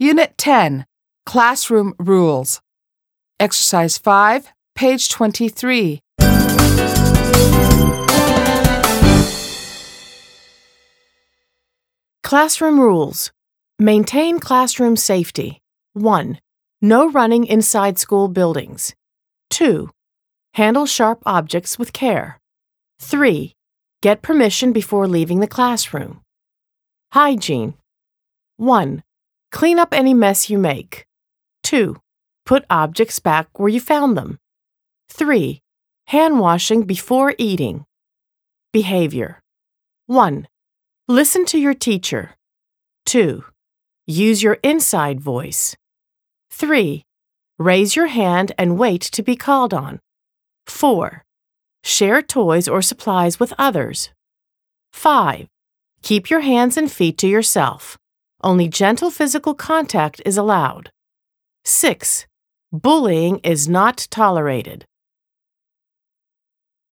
Unit 10, Classroom Rules. Exercise 5, page 23. Classroom rules. Maintain classroom safety. 1. No running inside school buildings. 2. Handle sharp objects with care. 3. Get permission before leaving the classroom. Hygiene. 1. Clean up any mess you make. 2. Put objects back where you found them. 3. Hand washing before eating. Behavior. 1. Listen to your teacher. 2. Use your inside voice. 3. Raise your hand and wait to be called on. 4. Share toys or supplies with others. 5. Keep your hands and feet to yourself. Only gentle physical contact is allowed. 6. Bullying is not tolerated.